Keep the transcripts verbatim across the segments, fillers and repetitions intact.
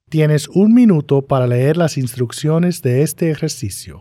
Tienes un minuto para leer las instrucciones de este ejercicio.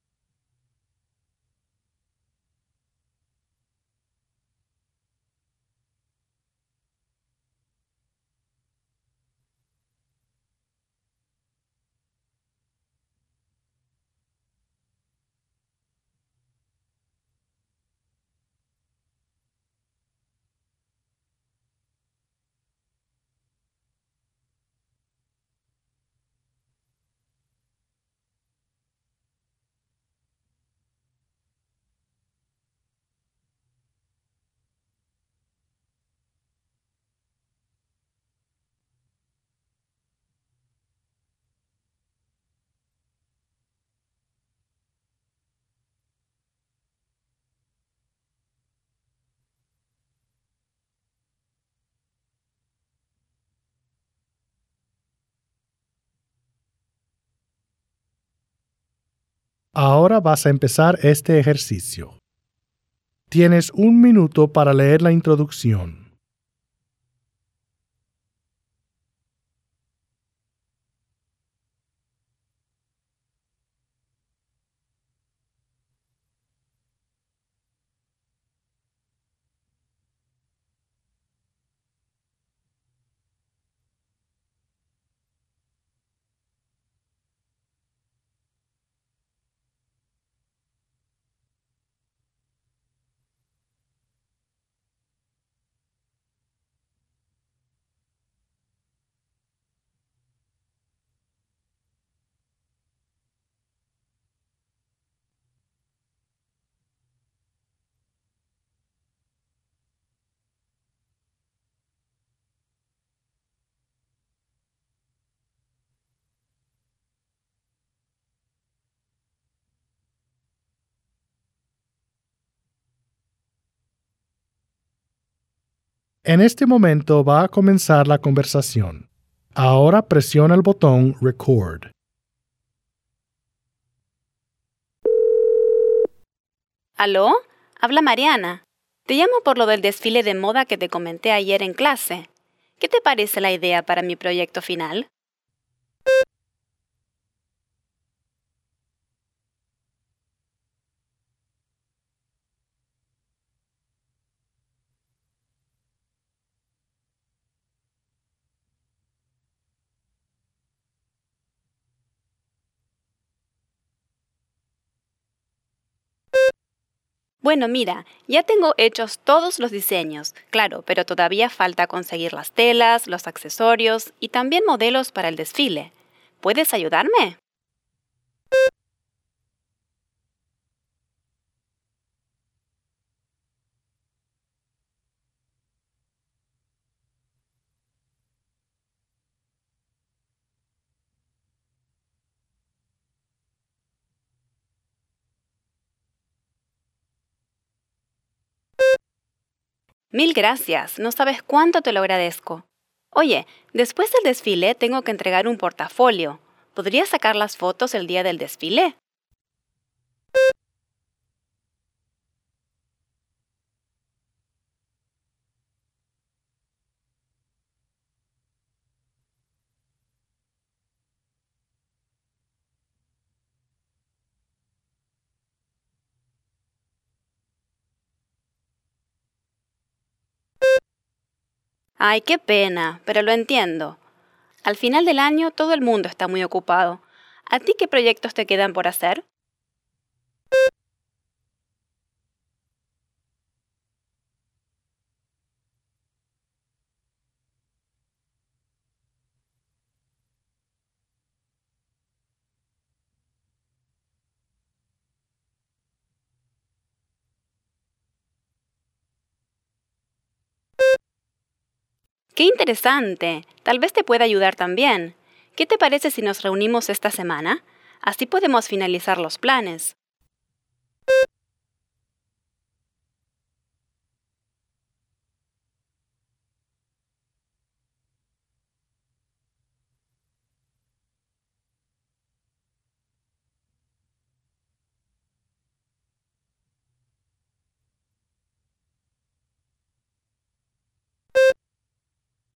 Ahora vas a empezar este ejercicio. Tienes un minuto para leer la introducción. En este momento va a comenzar la conversación. Ahora presiona el botón Record. ¿Aló? Habla Mariana. Te llamo por lo del desfile de moda que te comenté ayer en clase. ¿Qué te parece la idea para mi proyecto final? Bueno, mira, ya tengo hechos todos los diseños, claro, pero todavía falta conseguir las telas, los accesorios y también modelos para el desfile. ¿Puedes ayudarme? Mil gracias, no sabes cuánto te lo agradezco. Oye, después del desfile tengo que entregar un portafolio. ¿Podrías sacar las fotos el día del desfile? Ay, qué pena, pero lo entiendo. Al final del año todo el mundo está muy ocupado. ¿A ti qué proyectos te quedan por hacer? ¡Qué interesante! Tal vez te pueda ayudar también. ¿Qué te parece si nos reunimos esta semana? Así podemos finalizar los planes.